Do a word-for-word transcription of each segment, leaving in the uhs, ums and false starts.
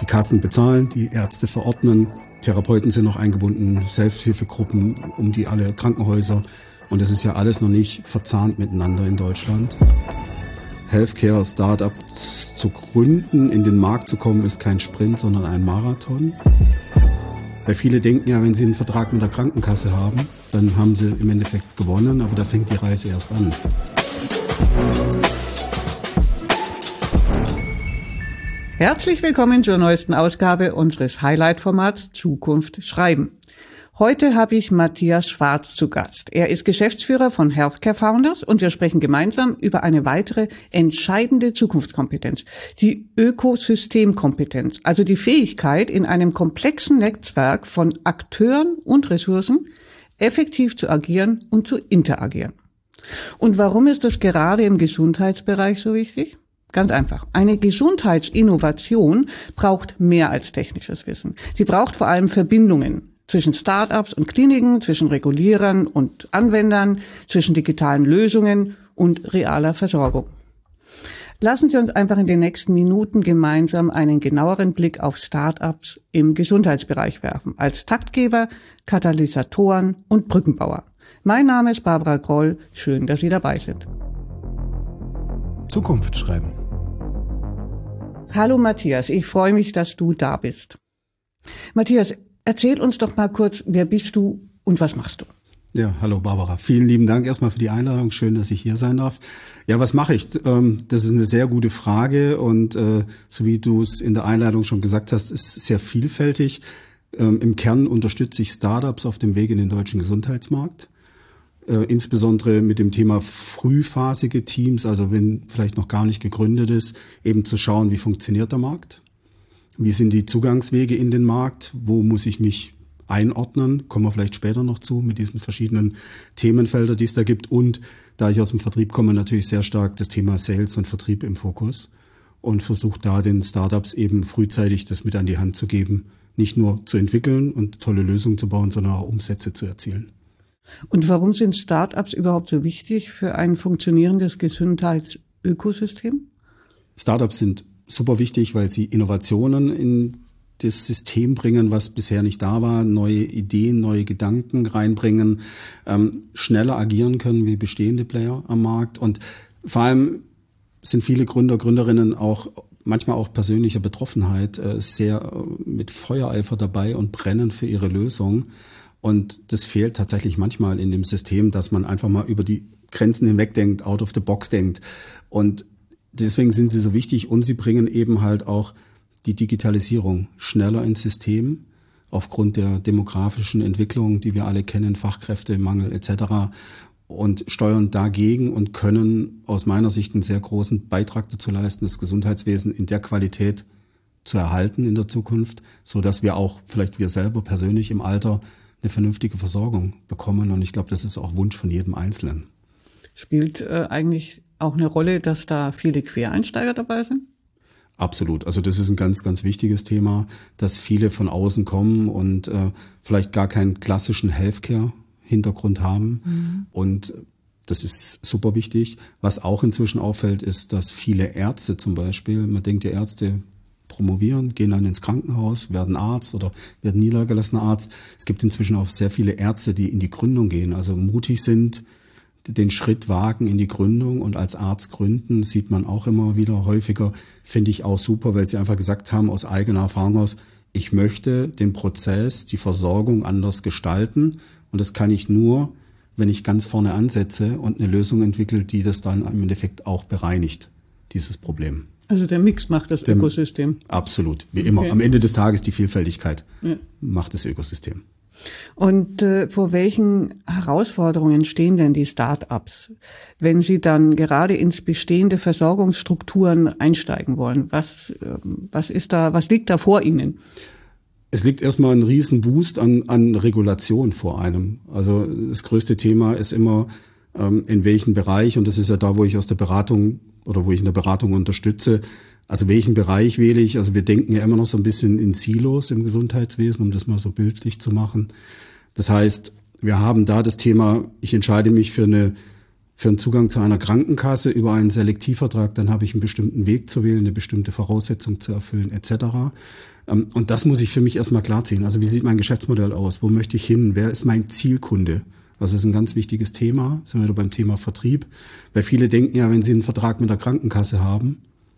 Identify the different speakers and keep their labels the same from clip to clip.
Speaker 1: Kassen bezahlen, die Ärzte verordnen, Therapeuten sind noch eingebunden, Selbsthilfegruppen um die alle Krankenhäuser. Und das ist ja alles noch nicht verzahnt miteinander in Deutschland. Healthcare-Startups zu gründen, in den Markt zu kommen, ist kein Sprint, sondern ein Marathon. Weil viele denken ja, wenn sie einen Vertrag mit der Krankenkasse haben, dann haben sie im Endeffekt gewonnen, aber da fängt die Reise erst an.
Speaker 2: Herzlich willkommen zur neuesten Ausgabe unseres Highlight-Formats Zukunft schreiben. Heute habe ich Matthias Schwarz zu Gast. Er ist Geschäftsführer von Healthcare Founders und wir sprechen gemeinsam über eine weitere entscheidende Zukunftskompetenz, die Ökosystemkompetenz, also die Fähigkeit, in einem komplexen Netzwerk von Akteuren und Ressourcen effektiv zu agieren und zu interagieren. Und warum ist das gerade im Gesundheitsbereich so wichtig? Ganz einfach. Eine Gesundheitsinnovation braucht mehr als technisches Wissen. Sie braucht vor allem Verbindungen zwischen Start-ups und Kliniken, zwischen Regulierern und Anwendern, zwischen digitalen Lösungen und realer Versorgung. Lassen Sie uns einfach in den nächsten Minuten gemeinsam einen genaueren Blick auf Start-ups im Gesundheitsbereich werfen, als Taktgeber, Katalysatoren und Brückenbauer. Mein Name ist Barbara Groll. Schön, dass Sie dabei sind.
Speaker 3: Zukunft schreiben.
Speaker 2: Hallo Matthias, ich freue mich, dass du da bist. Matthias, erzähl uns doch mal kurz, wer bist du und was machst du?
Speaker 1: Ja, hallo Barbara. Vielen lieben Dank erstmal für die Einladung. Schön, dass ich hier sein darf. Ja, was mache ich? Das ist eine sehr gute Frage und so wie du es in der Einleitung schon gesagt hast, ist sehr vielfältig. Im Kern unterstütze ich Startups auf dem Weg in den deutschen Gesundheitsmarkt. Insbesondere mit dem Thema frühphasige Teams, also wenn vielleicht noch gar nicht gegründet ist, eben zu schauen, wie funktioniert der Markt? Wie sind die Zugangswege in den Markt? Wo muss ich mich einordnen? Kommen wir vielleicht später noch zu mit diesen verschiedenen Themenfeldern, die es da gibt. Und da ich aus dem Vertrieb komme, natürlich sehr stark das Thema Sales und Vertrieb im Fokus und versuche da den Startups eben frühzeitig das mit an die Hand zu geben, nicht nur zu entwickeln und tolle Lösungen zu bauen, sondern auch Umsätze zu erzielen.
Speaker 2: Und warum sind Start-ups überhaupt so wichtig für ein funktionierendes Gesundheitsökosystem?
Speaker 1: Start-ups sind super wichtig, weil sie Innovationen in das System bringen, was bisher nicht da war, neue Ideen, neue Gedanken reinbringen, ähm, schneller agieren können wie bestehende Player am Markt. Und vor allem sind viele Gründer, Gründerinnen auch manchmal auch persönlicher Betroffenheit äh, sehr äh, mit Feuereifer dabei und brennen für ihre Lösung. Und das fehlt tatsächlich manchmal in dem System, dass man einfach mal über die Grenzen hinweg denkt, out of the box denkt. Und deswegen sind sie so wichtig und sie bringen eben halt auch die Digitalisierung schneller ins System aufgrund der demografischen Entwicklung, die wir alle kennen, Fachkräftemangel et cetera und steuern dagegen und können aus meiner Sicht einen sehr großen Beitrag dazu leisten, das Gesundheitswesen in der Qualität zu erhalten in der Zukunft, so dass wir auch vielleicht wir selber persönlich im Alter eine vernünftige Versorgung bekommen. Und ich glaube, das ist auch Wunsch von jedem Einzelnen.
Speaker 2: Spielt äh, eigentlich auch eine Rolle, dass da viele Quereinsteiger dabei sind?
Speaker 1: Absolut. Also das ist ein ganz, ganz wichtiges Thema, dass viele von außen kommen und äh, vielleicht gar keinen klassischen Healthcare-Hintergrund haben. Mhm. Und das ist super wichtig. Was auch inzwischen auffällt, ist, dass viele Ärzte zum Beispiel, man denkt, die Ärzte promovieren, gehen dann ins Krankenhaus, werden Arzt oder werden niedergelassener Arzt. Es gibt inzwischen auch sehr viele Ärzte, die in die Gründung gehen, also mutig sind, den Schritt wagen in die Gründung und als Arzt gründen, sieht man auch immer wieder häufiger, finde ich auch super, weil sie einfach gesagt haben, aus eigener Erfahrung aus, ich möchte den Prozess, die Versorgung anders gestalten und das kann ich nur, wenn ich ganz vorne ansetze und eine Lösung entwickle, die das dann im Endeffekt auch bereinigt, dieses Problem.
Speaker 2: Also der Mix macht das der, Ökosystem.
Speaker 1: Absolut, wie immer. Okay. Am Ende des Tages die Vielfältigkeit ja. macht das Ökosystem.
Speaker 2: Und äh, vor welchen Herausforderungen stehen denn die Start-ups, wenn sie dann gerade ins bestehende Versorgungsstrukturen einsteigen wollen? Was, äh, was ist da, was liegt da vor ihnen?
Speaker 1: Es liegt erstmal ein riesen Boost an, an Regulation vor einem. Also das größte Thema ist immer, ähm, in welchem Bereich, und das ist ja da, wo ich aus der Beratung oder wo ich in der Beratung unterstütze, also welchen Bereich wähle ich? Also wir denken ja immer noch so ein bisschen in Silos im Gesundheitswesen, um das mal so bildlich zu machen. Das heißt, wir haben da das Thema, ich entscheide mich für eine Für einen Zugang zu einer Krankenkasse über einen Selektivvertrag, dann habe ich einen bestimmten Weg zu wählen, eine bestimmte Voraussetzung zu erfüllen, et cetera. Und das muss ich für mich erstmal klarziehen. Also wie sieht mein Geschäftsmodell aus? Wo möchte ich hin? Wer ist mein Zielkunde? Also das ist ein ganz wichtiges Thema. Sind wir wieder beim Thema Vertrieb. Weil viele denken ja, wenn sie einen Vertrag mit der Krankenkasse haben,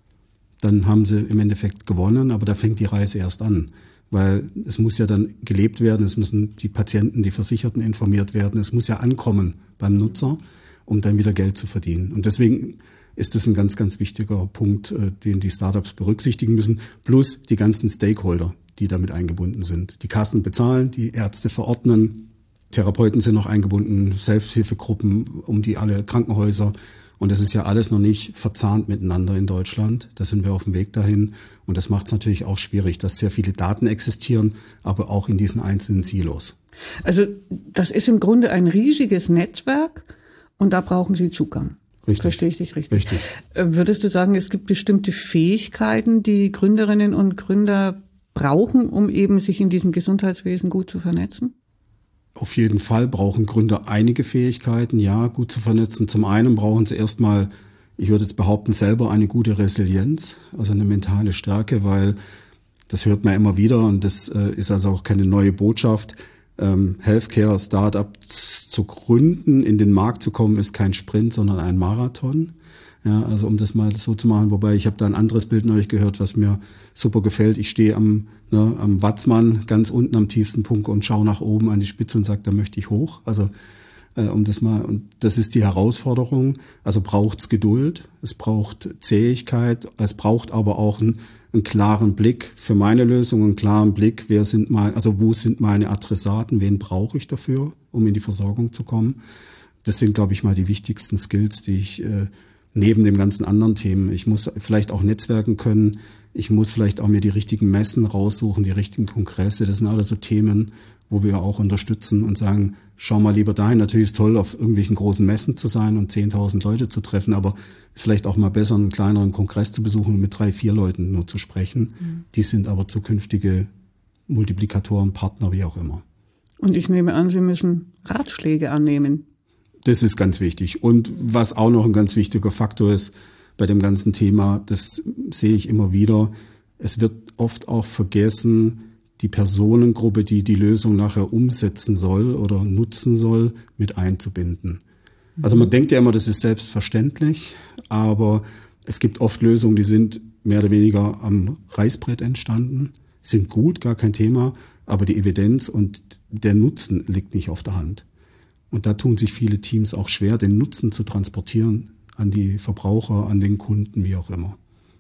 Speaker 1: dann haben sie im Endeffekt gewonnen, aber da fängt die Reise erst an. Weil es muss ja dann gelebt werden, es müssen die Patienten, die Versicherten informiert werden, es muss ja ankommen beim Nutzer, um dann wieder Geld zu verdienen. Und deswegen ist das ein ganz, ganz wichtiger Punkt, den die Startups berücksichtigen müssen, plus die ganzen Stakeholder, die damit eingebunden sind. Die Kassen bezahlen, die Ärzte verordnen, Therapeuten sind noch eingebunden, Selbsthilfegruppen um die alle Krankenhäuser. Und das ist ja alles noch nicht verzahnt miteinander in Deutschland. Da sind wir auf dem Weg dahin. Und das macht es natürlich auch schwierig, dass sehr viele Daten existieren, aber auch in diesen einzelnen Silos.
Speaker 2: Also das ist im Grunde ein riesiges Netzwerk und da brauchen Sie Zugang.
Speaker 1: Richtig.
Speaker 2: Verstehe ich dich richtig?
Speaker 1: Richtig.
Speaker 2: Würdest du sagen, es gibt bestimmte Fähigkeiten, die Gründerinnen und Gründer brauchen, um eben sich in diesem Gesundheitswesen gut zu vernetzen?
Speaker 1: Auf jeden Fall brauchen Gründer einige Fähigkeiten, ja, gut zu vernetzen. Zum einen brauchen sie erstmal, ich würde jetzt behaupten, selber eine gute Resilienz, also eine mentale Stärke, weil das hört man immer wieder und das äh, ist also auch keine neue Botschaft. Ähm, Healthcare-Startups zu gründen, in den Markt zu kommen, ist kein Sprint, sondern ein Marathon. Ja, also um das mal so zu machen, wobei ich habe da ein anderes Bild neulich gehört, was mir super gefällt. Ich stehe am, ne, am Watzmann ganz unten am tiefsten Punkt und schaue nach oben an die Spitze und sage, da möchte ich hoch. Also äh, um das mal, und das ist die Herausforderung. Also braucht's Geduld, es braucht Zähigkeit, es braucht aber auch einen, einen klaren Blick für meine Lösung, einen klaren Blick, wer sind mein, also wo sind meine Adressaten, wen brauche ich dafür, um in die Versorgung zu kommen. Das sind, glaube ich, mal die wichtigsten Skills, die ich äh, neben den ganzen anderen Themen. Ich muss vielleicht auch netzwerken können. Ich muss vielleicht auch mir die richtigen Messen raussuchen, die richtigen Kongresse. Das sind alles so Themen, wo wir auch unterstützen und sagen, schau mal lieber dahin. Natürlich ist es toll, auf irgendwelchen großen Messen zu sein und zehntausend Leute zu treffen, aber vielleicht auch mal besser einen kleineren Kongress zu besuchen und mit drei, vier Leuten nur zu sprechen. Mhm. Die sind aber zukünftige Multiplikatoren, Partner, wie auch immer.
Speaker 2: Und ich nehme an, Sie müssen Ratschläge annehmen.
Speaker 1: Das ist ganz wichtig. Und was auch noch ein ganz wichtiger Faktor ist bei dem ganzen Thema, das sehe ich immer wieder, es wird oft auch vergessen, die Personengruppe, die die Lösung nachher umsetzen soll oder nutzen soll, mit einzubinden. Mhm. Also man denkt ja immer, das ist selbstverständlich, aber es gibt oft Lösungen, die sind mehr oder weniger am Reißbrett entstanden, sind gut, gar kein Thema, aber die Evidenz und der Nutzen liegt nicht auf der Hand. Und da tun sich viele Teams auch schwer, den Nutzen zu transportieren an die Verbraucher, an den Kunden, wie auch immer.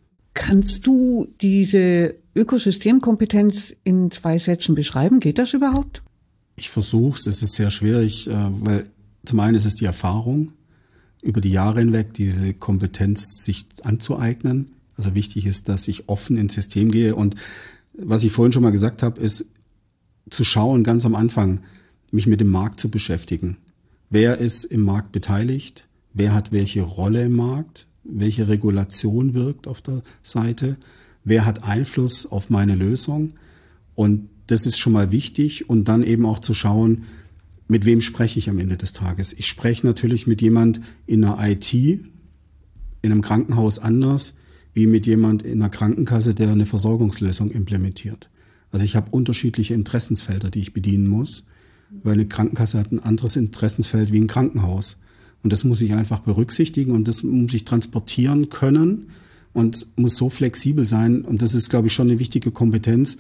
Speaker 2: Kannst du diese Ökosystemkompetenz in zwei Sätzen beschreiben? Geht das überhaupt?
Speaker 1: Ich versuche es, es ist sehr schwierig, weil zum einen ist es die Erfahrung, über die Jahre hinweg diese Kompetenz sich anzueignen. Also wichtig ist, dass ich offen ins System gehe. Und was ich vorhin schon mal gesagt habe, ist zu schauen, ganz am Anfang, mich mit dem Markt zu beschäftigen. Wer ist im Markt beteiligt? Wer hat welche Rolle im Markt? Welche Regulation wirkt auf der Seite? Wer hat Einfluss auf meine Lösung? Und das ist schon mal wichtig. Und dann eben auch zu schauen, mit wem spreche ich am Ende des Tages? Ich spreche natürlich mit jemand in einer I T, in einem Krankenhaus anders, wie mit jemand in einer Krankenkasse, der eine Versorgungslösung implementiert. Also ich habe unterschiedliche Interessensfelder, die ich bedienen muss, weil eine Krankenkasse hat ein anderes Interessensfeld wie ein Krankenhaus. Und das muss ich einfach berücksichtigen und das muss ich transportieren können und muss so flexibel sein. Und das ist, glaube ich, schon eine wichtige Kompetenz,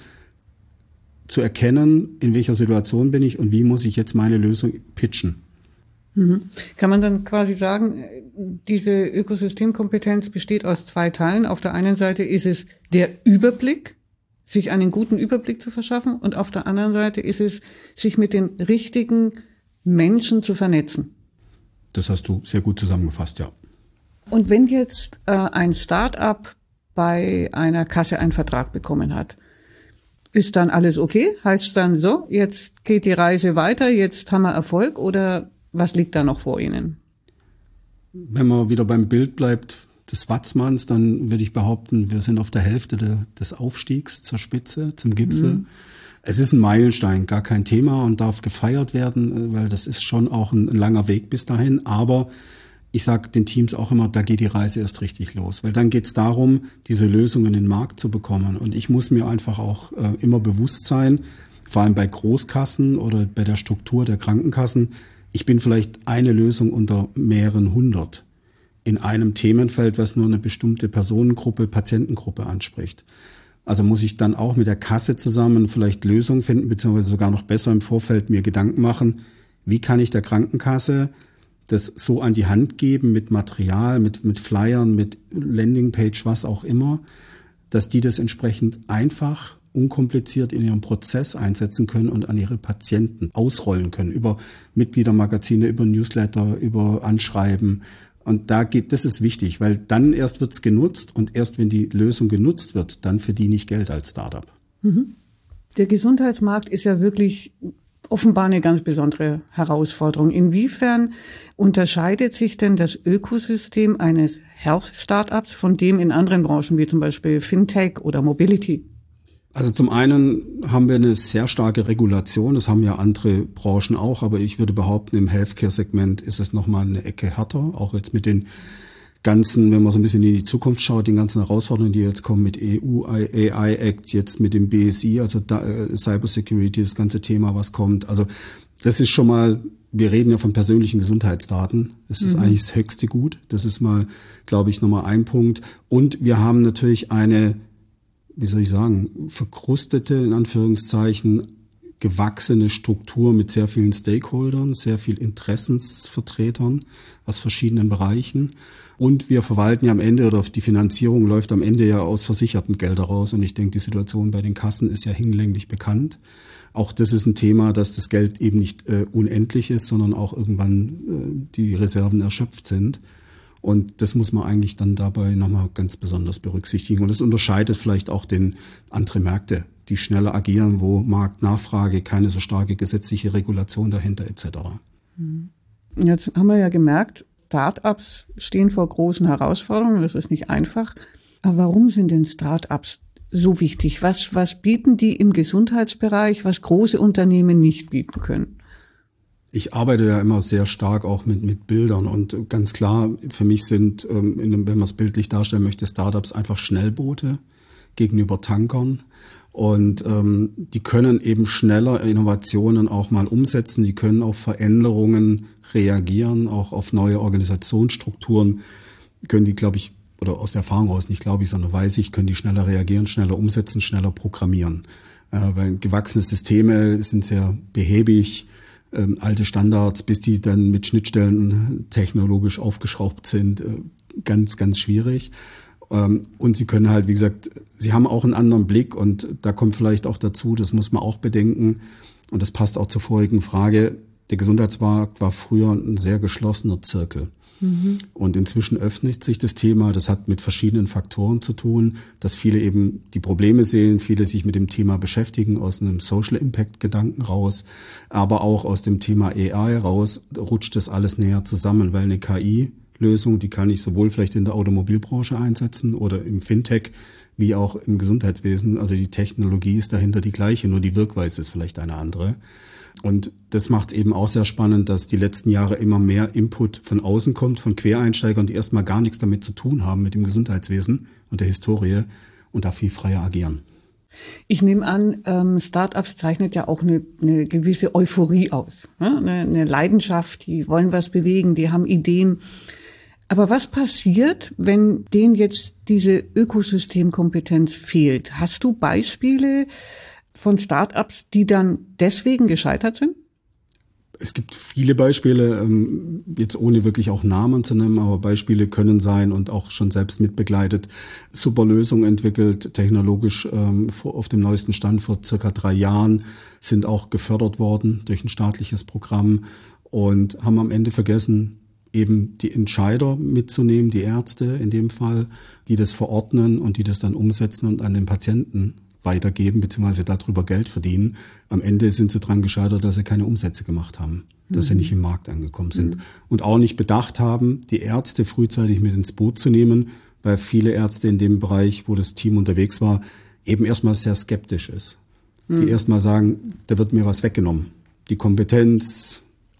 Speaker 1: zu erkennen, in welcher Situation bin ich und wie muss ich jetzt meine Lösung pitchen.
Speaker 2: Mhm. Kann man dann quasi sagen, diese Ökosystemkompetenz besteht aus zwei Teilen. Auf der einen Seite ist es der Überblick, sich einen guten Überblick zu verschaffen, und auf der anderen Seite ist es, sich mit den richtigen Menschen zu vernetzen.
Speaker 1: Das hast du sehr gut zusammengefasst, ja.
Speaker 2: Und wenn jetzt äh, ein Start-up bei einer Kasse einen Vertrag bekommen hat, ist dann alles okay? Heißt dann so, jetzt geht die Reise weiter, jetzt haben wir Erfolg, oder was liegt da noch vor Ihnen?
Speaker 1: Wenn man wieder beim Bild bleibt des Watzmanns, dann würde ich behaupten, wir sind auf der Hälfte de, des Aufstiegs zur Spitze, zum Gipfel. Mhm. Es ist ein Meilenstein, gar kein Thema und darf gefeiert werden, weil das ist schon auch ein, ein langer Weg bis dahin. Aber ich sage den Teams auch immer, da geht die Reise erst richtig los, weil dann geht es darum, diese Lösungen in den Markt zu bekommen. Und ich muss mir einfach auch äh, immer bewusst sein, vor allem bei Großkassen oder bei der Struktur der Krankenkassen, ich bin vielleicht eine Lösung unter mehreren hundert in einem Themenfeld, was nur eine bestimmte Personengruppe, Patientengruppe anspricht. Also muss ich dann auch mit der Kasse zusammen vielleicht Lösungen finden, beziehungsweise sogar noch besser im Vorfeld mir Gedanken machen, wie kann ich der Krankenkasse das so an die Hand geben mit Material, mit, mit Flyern, mit Landingpage, was auch immer, dass die das entsprechend einfach, unkompliziert in ihrem Prozess einsetzen können und an ihre Patienten ausrollen können, über Mitgliedermagazine, über Newsletter, über Anschreiben. Und da geht, das ist wichtig, weil dann erst wird's genutzt und erst wenn die Lösung genutzt wird, dann verdiene ich Geld als Startup.
Speaker 2: Mhm. Der Gesundheitsmarkt ist ja wirklich offenbar eine ganz besondere Herausforderung. Inwiefern unterscheidet sich denn das Ökosystem eines Health-Startups von dem in anderen Branchen, wie zum Beispiel Fintech oder Mobility?
Speaker 1: Also zum einen haben wir eine sehr starke Regulation, das haben ja andere Branchen auch, aber ich würde behaupten, im Healthcare-Segment ist es nochmal eine Ecke härter, auch jetzt mit den ganzen, wenn man so ein bisschen in die Zukunft schaut, den ganzen Herausforderungen, die jetzt kommen mit E U A I Act, jetzt mit dem B S I, also da, äh, Cybersecurity, das ganze Thema, was kommt. Also das ist schon mal, wir reden ja von persönlichen Gesundheitsdaten. Das ist mhm. eigentlich das höchste Gut. Das ist mal, glaube ich, nochmal ein Punkt. Und wir haben natürlich eine, wie soll ich sagen, verkrustete, in Anführungszeichen, gewachsene Struktur mit sehr vielen Stakeholdern, sehr viel Interessensvertretern aus verschiedenen Bereichen. Und wir verwalten ja am Ende, oder die Finanzierung läuft am Ende ja aus versicherten Geldern raus. Und ich denke, die Situation bei den Kassen ist ja hinlänglich bekannt. Auch das ist ein Thema, dass das Geld eben nicht äh, unendlich ist, sondern auch irgendwann äh, die Reserven erschöpft sind. Und das muss man eigentlich dann dabei nochmal ganz besonders berücksichtigen. Und das unterscheidet vielleicht auch den andere Märkte, die schneller agieren, wo Marktnachfrage, keine so starke gesetzliche Regulation dahinter et cetera.
Speaker 2: Jetzt haben wir ja gemerkt, Start-ups stehen vor großen Herausforderungen, das ist nicht einfach. Aber warum sind denn Start-ups so wichtig? Was, was bieten die im Gesundheitsbereich, was große Unternehmen nicht bieten können?
Speaker 1: Ich arbeite ja immer sehr stark auch mit, mit Bildern und ganz klar, für mich sind, ähm, in, wenn man es bildlich darstellen möchte, Startups einfach Schnellboote gegenüber Tankern. Und ähm, die können eben schneller Innovationen auch mal umsetzen, die können auf Veränderungen reagieren, auch auf neue Organisationsstrukturen, können die, glaube ich, oder aus der Erfahrung raus, nicht glaube ich, sondern weiß ich, können die schneller reagieren, schneller umsetzen, schneller programmieren. Äh, weil gewachsene Systeme sind sehr behäbig, ähm, alte Standards, bis die dann mit Schnittstellen technologisch aufgeschraubt sind, äh, ganz, ganz schwierig. Und sie können halt, wie gesagt, sie haben auch einen anderen Blick und da kommt vielleicht auch dazu, das muss man auch bedenken und das passt auch zur vorigen Frage, der Gesundheitsmarkt war früher ein sehr geschlossener Zirkel. Mhm. Und inzwischen öffnet sich das Thema, das hat mit verschiedenen Faktoren zu tun, dass viele eben die Probleme sehen, viele sich mit dem Thema beschäftigen, aus einem Social Impact Gedanken raus, aber auch aus dem Thema A I raus, rutscht das alles näher zusammen, weil eine K I Lösung, die kann ich sowohl vielleicht in der Automobilbranche einsetzen oder im Fintech wie auch im Gesundheitswesen. Also die Technologie ist dahinter die gleiche, nur die Wirkweise ist vielleicht eine andere. Und das macht es eben auch sehr spannend, dass die letzten Jahre immer mehr Input von außen kommt, von Quereinsteigern, die erstmal gar nichts damit zu tun haben mit dem Gesundheitswesen und der Historie und da viel freier agieren.
Speaker 2: Ich nehme an, ähm, Start-ups zeichnet ja auch eine, eine gewisse Euphorie aus, ne? eine, eine Leidenschaft, die wollen was bewegen, die haben Ideen. Aber was passiert, wenn denen jetzt diese Ökosystemkompetenz fehlt? Hast du Beispiele von Start-ups, die dann deswegen gescheitert sind?
Speaker 1: Es gibt viele Beispiele, jetzt ohne wirklich auch Namen zu nennen, aber Beispiele können sein und auch schon selbst mitbegleitet. Super Lösungen entwickelt, technologisch auf dem neuesten Stand vor circa drei Jahren, sind auch gefördert worden durch ein staatliches Programm und haben am Ende vergessen, eben die Entscheider mitzunehmen, die Ärzte in dem Fall, die das verordnen und die das dann umsetzen und an den Patienten weitergeben, beziehungsweise darüber Geld verdienen. Am Ende sind sie dran gescheitert, dass sie keine Umsätze gemacht haben, dass mhm. sie nicht im Markt angekommen sind. Mhm. Und auch nicht bedacht haben, die Ärzte frühzeitig mit ins Boot zu nehmen, weil viele Ärzte in dem Bereich, wo das Team unterwegs war, eben erstmal sehr skeptisch ist. Mhm. Die erstmal sagen, da wird mir was weggenommen. Die Kompetenz,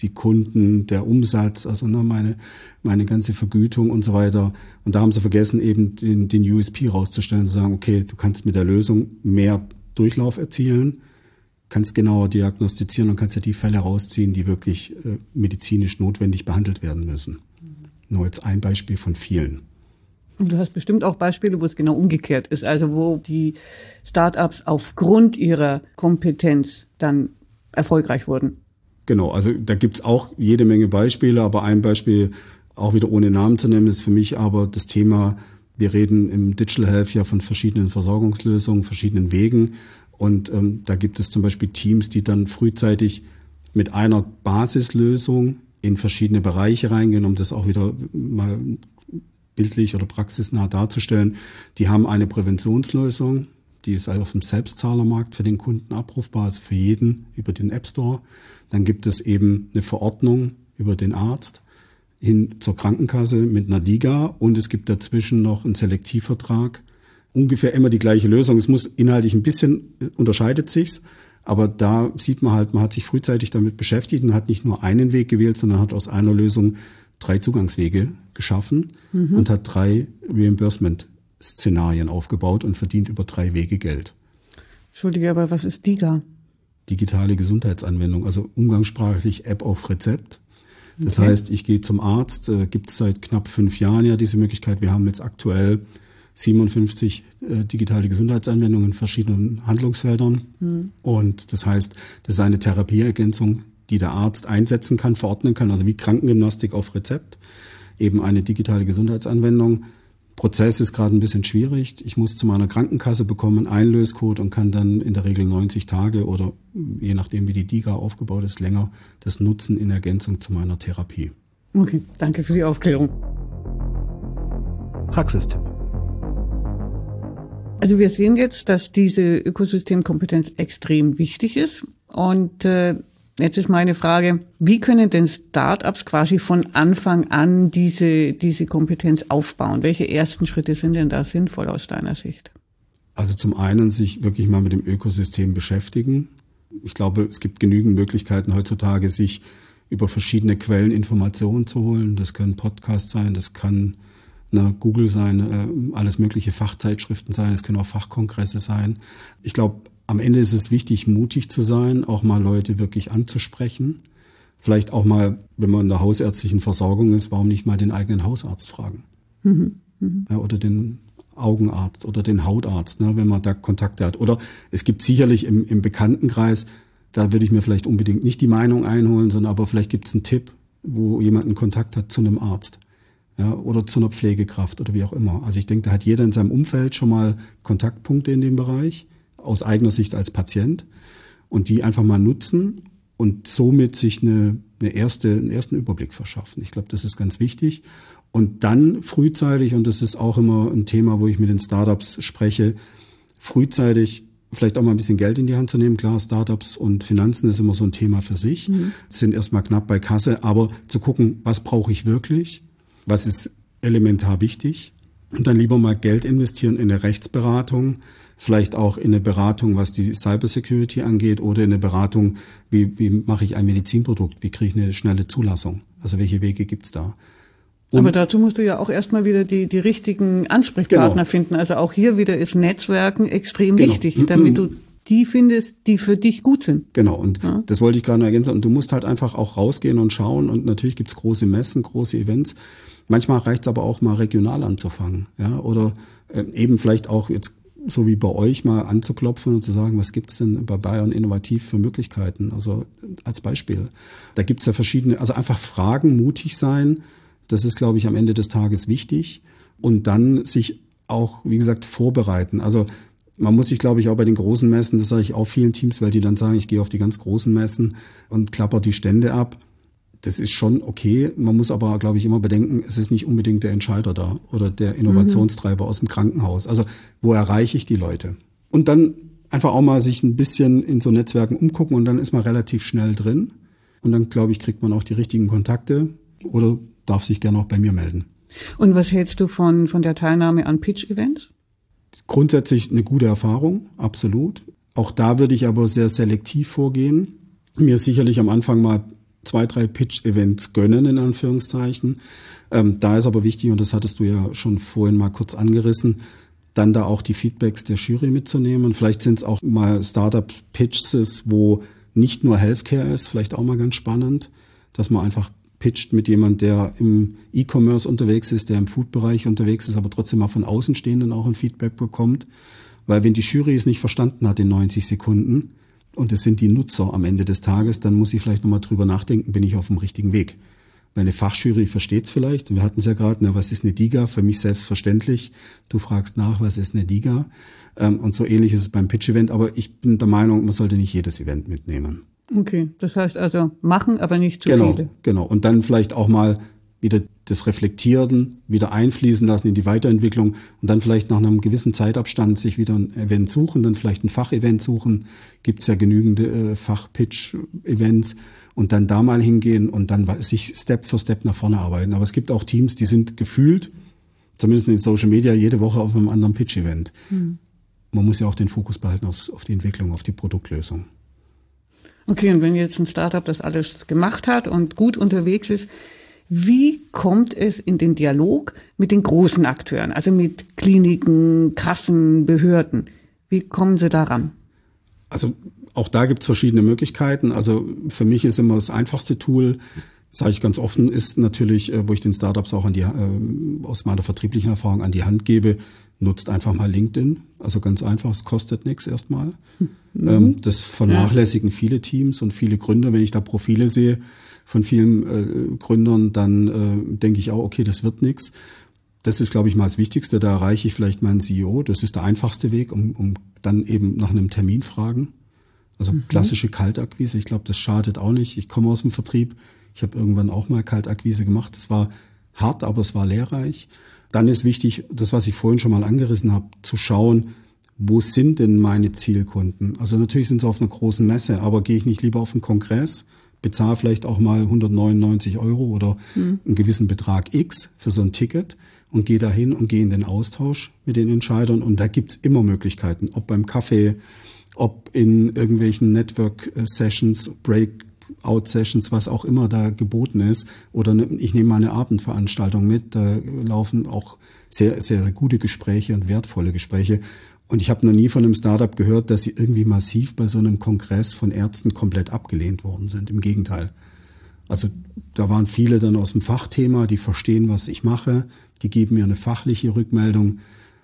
Speaker 1: die Kunden, der Umsatz, also ne, meine, meine ganze Vergütung und so weiter. Und da haben sie vergessen, eben den, den U S P rauszustellen, zu sagen, okay, du kannst mit der Lösung mehr Durchlauf erzielen, kannst genauer diagnostizieren und kannst ja die Fälle rausziehen, die wirklich äh, medizinisch notwendig behandelt werden müssen. Mhm. Nur jetzt ein Beispiel von vielen.
Speaker 2: Und du hast bestimmt auch Beispiele, wo es genau umgekehrt ist, also wo die Start-ups aufgrund ihrer Kompetenz dann erfolgreich wurden.
Speaker 1: Genau, also da gibt's auch jede Menge Beispiele, aber ein Beispiel, auch wieder ohne Namen zu nennen, ist für mich aber das Thema, wir reden im Digital Health ja von verschiedenen Versorgungslösungen, verschiedenen Wegen und ähm, da gibt es zum Beispiel Teams, die dann frühzeitig mit einer Basislösung in verschiedene Bereiche reingehen, um das auch wieder mal bildlich oder praxisnah darzustellen. Die haben eine Präventionslösung, die ist also auf dem Selbstzahlermarkt für den Kunden abrufbar, also für jeden über den App Store. Dann gibt es eben eine Verordnung über den Arzt hin zur Krankenkasse mit einer DiGA und es gibt dazwischen noch einen Selektivvertrag. Ungefähr immer die gleiche Lösung. Es muss inhaltlich ein bisschen, unterscheidet sich's, aber da sieht man halt, man hat sich frühzeitig damit beschäftigt und hat nicht nur einen Weg gewählt, sondern hat aus einer Lösung drei Zugangswege geschaffen mhm. und hat drei Reimbursement-Szenarien aufgebaut und verdient über drei Wege Geld.
Speaker 2: Entschuldige, aber was ist DiGA?
Speaker 1: Digitale Gesundheitsanwendung, also umgangssprachlich App auf Rezept. Das okay. heißt, ich gehe zum Arzt, äh, gibt es seit knapp fünf Jahren ja diese Möglichkeit. Wir haben jetzt aktuell siebenundfünfzig äh, digitale Gesundheitsanwendungen in verschiedenen Handlungsfeldern. Mhm. Und das heißt, das ist eine Therapieergänzung, die der Arzt einsetzen kann, verordnen kann, also wie Krankengymnastik auf Rezept, eben eine digitale Gesundheitsanwendung. Prozess ist gerade ein bisschen schwierig. Ich muss zu meiner Krankenkasse bekommen, einen Einlöscode und kann dann in der Regel neunzig Tage oder je nachdem, wie die DiGA aufgebaut ist, länger das nutzen in Ergänzung zu meiner Therapie.
Speaker 2: Okay, danke für die Aufklärung.
Speaker 1: Praxistipp.
Speaker 2: Also wir sehen jetzt, dass diese Ökosystemkompetenz extrem wichtig ist und äh, jetzt ist meine Frage, wie können denn Start-ups quasi von Anfang an diese, diese Kompetenz aufbauen? Welche ersten Schritte sind denn da sinnvoll aus deiner Sicht?
Speaker 1: Also zum einen sich wirklich mal mit dem Ökosystem beschäftigen. Ich glaube, es gibt genügend Möglichkeiten heutzutage, sich über verschiedene Quellen Informationen zu holen. Das können Podcasts sein, das kann na, Google sein, alles mögliche Fachzeitschriften sein, es können auch Fachkongresse sein. Ich glaube, am Ende ist es wichtig, mutig zu sein, auch mal Leute wirklich anzusprechen. Vielleicht auch mal, wenn man in der hausärztlichen Versorgung ist, warum nicht mal den eigenen Hausarzt fragen? Mhm. Mhm. Ja, oder den Augenarzt oder den Hautarzt, ne, wenn man da Kontakte hat. Oder es gibt sicherlich im, im Bekanntenkreis, da würde ich mir vielleicht unbedingt nicht die Meinung einholen, sondern aber vielleicht gibt es einen Tipp, wo jemand einen Kontakt hat zu einem Arzt. Ja, oder zu einer Pflegekraft oder wie auch immer. Also ich denke, da hat jeder in seinem Umfeld schon mal Kontaktpunkte in dem Bereich, aus eigener Sicht als Patient, und die einfach mal nutzen und somit sich eine, eine erste, einen ersten Überblick verschaffen. Ich glaube, das ist ganz wichtig. Und dann frühzeitig, und das ist auch immer ein Thema, wo ich mit den Startups spreche, frühzeitig vielleicht auch mal ein bisschen Geld in die Hand zu nehmen. Klar, Startups und Finanzen ist immer so ein Thema für sich, mhm. sind erstmal knapp bei Kasse, aber zu gucken, was brauche ich wirklich? Was ist elementar wichtig? Und dann lieber mal Geld investieren in eine Rechtsberatung, vielleicht auch in eine Beratung, was die Cybersecurity angeht, oder in eine Beratung, wie, wie mache ich ein Medizinprodukt, wie kriege ich eine schnelle Zulassung? Also welche Wege gibt's da? Und
Speaker 2: aber dazu musst du ja auch erstmal wieder die, die richtigen Ansprechpartner genau. finden. Also auch hier wieder ist Netzwerken extrem genau. wichtig, damit du die findest, die für dich gut sind.
Speaker 1: Genau, und ja. das wollte ich gerade noch ergänzen. Und du musst halt einfach auch rausgehen und schauen. Und natürlich gibt's große Messen, große Events. Manchmal reicht's aber auch mal regional anzufangen, ja, oder äh, eben vielleicht auch jetzt so wie bei euch mal anzuklopfen und zu sagen, was gibt's denn bei Bayern innovativ für Möglichkeiten? Also als Beispiel. Da gibt's ja verschiedene, also einfach fragen, mutig sein. Das ist, glaube ich, am Ende des Tages wichtig. Und dann sich auch, wie gesagt, vorbereiten. Also man muss sich, glaube ich, auch bei den großen Messen, das sage ich auch vielen Teams, weil die dann sagen, ich gehe auf die ganz großen Messen und klapper die Stände ab. Das ist schon okay. Man muss aber, glaube ich, immer bedenken, es ist nicht unbedingt der Entscheider da oder der Innovationstreiber mhm. aus dem Krankenhaus. Also wo erreiche ich die Leute? Und dann einfach auch mal sich ein bisschen in so Netzwerken umgucken und dann ist man relativ schnell drin. Und dann, glaube ich, kriegt man auch die richtigen Kontakte oder darf sich gerne auch bei mir melden.
Speaker 2: Und was hältst du von, von der Teilnahme an Pitch-Events?
Speaker 1: Grundsätzlich eine gute Erfahrung, absolut. Auch da würde ich aber sehr selektiv vorgehen. Mir sicherlich am Anfang mal zwei, drei Pitch-Events gönnen, in Anführungszeichen. Ähm, da ist aber wichtig, und das hattest du ja schon vorhin mal kurz angerissen, dann da auch die Feedbacks der Jury mitzunehmen. Vielleicht sind es auch mal Startup-Pitches, wo nicht nur Healthcare ist, vielleicht auch mal ganz spannend, dass man einfach pitcht mit jemand, der im E-Commerce unterwegs ist, der im Food-Bereich unterwegs ist, aber trotzdem mal von Außenstehenden auch ein Feedback bekommt. Weil wenn die Jury es nicht verstanden hat in neunzig Sekunden und es sind die Nutzer am Ende des Tages, dann muss ich vielleicht nochmal drüber nachdenken, bin ich auf dem richtigen Weg. Weil eine Fachjury versteht es vielleicht. Wir hatten es ja gerade, na, was ist eine DIGA? Für mich selbstverständlich. Du fragst nach, was ist eine DIGA? Ähm, und so ähnlich ist es beim Pitch-Event. Aber ich bin der Meinung, man sollte nicht jedes Event mitnehmen.
Speaker 2: Okay, das heißt also machen, aber nicht zu
Speaker 1: genau,
Speaker 2: viele.
Speaker 1: Genau, und dann vielleicht auch mal wieder das Reflektieren, wieder einfließen lassen in die Weiterentwicklung und dann vielleicht nach einem gewissen Zeitabstand sich wieder ein Event suchen, dann vielleicht ein Fachevent suchen. Gibt es ja genügend äh, Fach-Pitch-Events und dann da mal hingehen und dann sich Step für Step nach vorne arbeiten. Aber es gibt auch Teams, die sind gefühlt, zumindest in Social Media, jede Woche auf einem anderen Pitch-Event. Hm. Man muss ja auch den Fokus behalten auf, auf die Entwicklung, auf die Produktlösung.
Speaker 2: Okay, und wenn jetzt ein Startup das alles gemacht hat und gut unterwegs ist, wie kommt es in den Dialog mit den großen Akteuren, also mit Kliniken, Kassen, Behörden? Wie kommen Sie daran?
Speaker 1: Also auch da gibt es verschiedene Möglichkeiten. Also für mich ist immer das einfachste Tool, sage ich ganz offen, ist natürlich, wo ich den Startups auch an die, äh, aus meiner vertrieblichen Erfahrung an die Hand gebe, nutzt einfach mal LinkedIn. Also ganz einfach, es kostet nichts erstmal. Mhm. Ähm, das vernachlässigen ja. viele Teams und viele Gründer. Wenn ich da Profile sehe von vielen äh, Gründern, dann äh, denke ich auch, okay, das wird nichts. Das ist, glaube ich, mal das Wichtigste. Da erreiche ich vielleicht meinen C E O. Das ist der einfachste Weg, um, um dann eben nach einem Termin fragen. Also mhm. klassische Kaltakquise. Ich glaube, das schadet auch nicht. Ich komme aus dem Vertrieb. Ich habe irgendwann auch mal Kaltakquise gemacht. Das war hart, aber es war lehrreich. Dann ist wichtig, das, was ich vorhin schon mal angerissen habe, zu schauen, wo sind denn meine Zielkunden? Also natürlich sind sie auf einer großen Messe, aber gehe ich nicht lieber auf einen Kongress, bezahle vielleicht auch mal hundertneunundneunzig Euro oder mhm. einen gewissen Betrag X für so ein Ticket und gehe dahin und gehe in den Austausch mit den Entscheidern. Und da gibt's immer Möglichkeiten, ob beim Kaffee, ob in irgendwelchen Network-Sessions, Breakout-Sessions, was auch immer da geboten ist. Oder ich nehme mal eine Abendveranstaltung mit, da laufen auch sehr, sehr gute Gespräche und wertvolle Gespräche. Und ich habe noch nie von einem Startup gehört, dass sie irgendwie massiv bei so einem Kongress von Ärzten komplett abgelehnt worden sind. Im Gegenteil. Also da waren viele dann aus dem Fachthema, die verstehen, was ich mache, die geben mir eine fachliche Rückmeldung.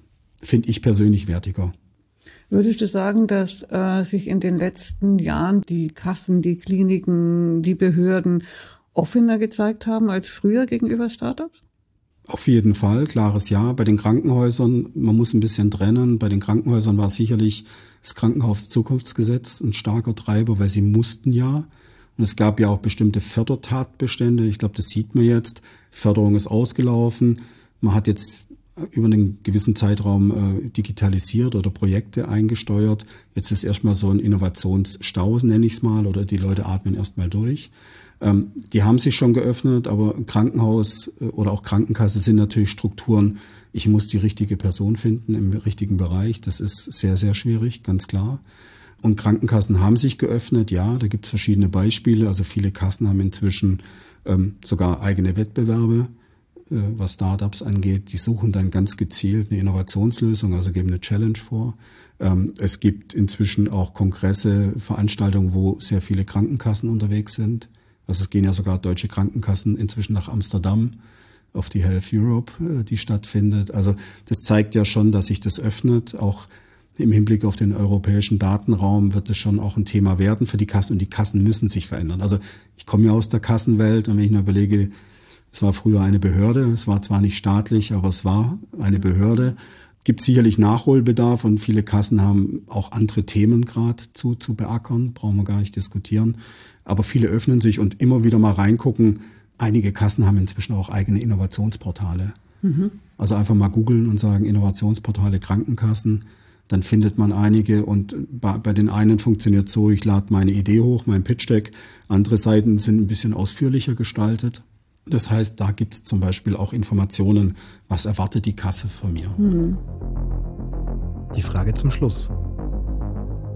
Speaker 1: Finde ich persönlich wertiger.
Speaker 2: Würdest du sagen, dass äh, sich in den letzten Jahren die Kassen, die Kliniken, die Behörden offener gezeigt haben als früher gegenüber Startups?
Speaker 1: Auf jeden Fall, klares Ja. Bei den Krankenhäusern, man muss ein bisschen trennen. Bei den Krankenhäusern war sicherlich das Krankenhauszukunftsgesetz ein starker Treiber, weil sie mussten ja. Und es gab ja auch bestimmte Fördertatbestände. Ich glaube, das sieht man jetzt. Förderung ist ausgelaufen. Man hat jetzt über einen gewissen Zeitraum äh, digitalisiert oder Projekte eingesteuert. Jetzt ist erstmal so ein Innovationsstau, nenne ich es mal, oder die Leute atmen erstmal durch. Ähm, die haben sich schon geöffnet, aber Krankenhaus äh, oder auch Krankenkasse sind natürlich Strukturen. Ich muss die richtige Person finden im richtigen Bereich. Das ist sehr, sehr schwierig, ganz klar. Und Krankenkassen haben sich geöffnet, ja, da gibt es verschiedene Beispiele. Also viele Kassen haben inzwischen ähm, sogar eigene Wettbewerbe, äh, was Startups angeht. Die suchen dann ganz gezielt eine Innovationslösung, also geben eine Challenge vor. Ähm, es gibt inzwischen auch Kongresse, Veranstaltungen, wo sehr viele Krankenkassen unterwegs sind. Also es gehen ja sogar deutsche Krankenkassen inzwischen nach Amsterdam auf die Health Europe, äh, die stattfindet. Also das zeigt ja schon, dass sich das öffnet. Auch im Hinblick auf den europäischen Datenraum wird es schon auch ein Thema werden für die Kassen. Und die Kassen müssen sich verändern. Also ich komme ja aus der Kassenwelt und wenn ich nur überlege, es war früher eine Behörde. Es war zwar nicht staatlich, aber es war eine Behörde. Gibt sicherlich Nachholbedarf und viele Kassen haben auch andere Themen gerade zu, zu beackern. Brauchen wir gar nicht diskutieren. Aber viele öffnen sich und immer wieder mal reingucken. Einige Kassen haben inzwischen auch eigene Innovationsportale. Mhm. Also einfach mal googeln und sagen Innovationsportale Krankenkassen. Dann findet man einige und bei, bei den einen funktioniert so, ich lade meine Idee hoch, mein Pitch-Deck. Andere Seiten sind ein bisschen ausführlicher gestaltet. Das heißt, da gibt es zum Beispiel auch Informationen, was erwartet die Kasse von mir. Mhm.
Speaker 3: Die Frage zum Schluss.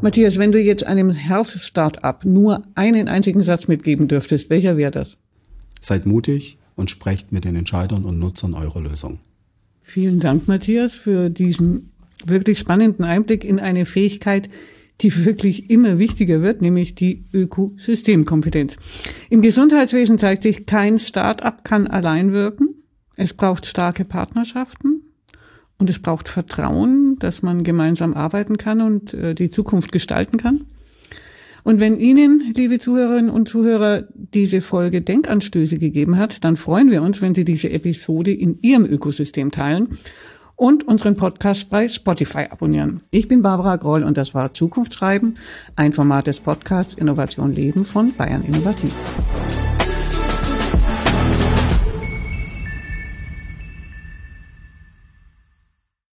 Speaker 2: Matthias, wenn du jetzt einem Health-Startup nur einen einzigen Satz mitgeben dürftest, welcher wäre das?
Speaker 1: Seid mutig und sprecht mit den Entscheidern und Nutzern eurer Lösung.
Speaker 2: Vielen Dank, Matthias, für diesen wirklich spannenden Einblick in eine Fähigkeit, die wirklich immer wichtiger wird, nämlich die Ökosystemkompetenz. Im Gesundheitswesen zeigt sich, kein Start-up kann allein wirken. Es braucht starke Partnerschaften und es braucht Vertrauen, dass man gemeinsam arbeiten kann und äh, die Zukunft gestalten kann. Und wenn Ihnen, liebe Zuhörerinnen und Zuhörer, diese Folge Denkanstöße gegeben hat, dann freuen wir uns, wenn Sie diese Episode in Ihrem Ökosystem teilen und unseren Podcast bei Spotify abonnieren. Ich bin Barbara Groll und das war Zukunft schreiben, ein Format des Podcasts Innovation Leben von Bayern Innovativ.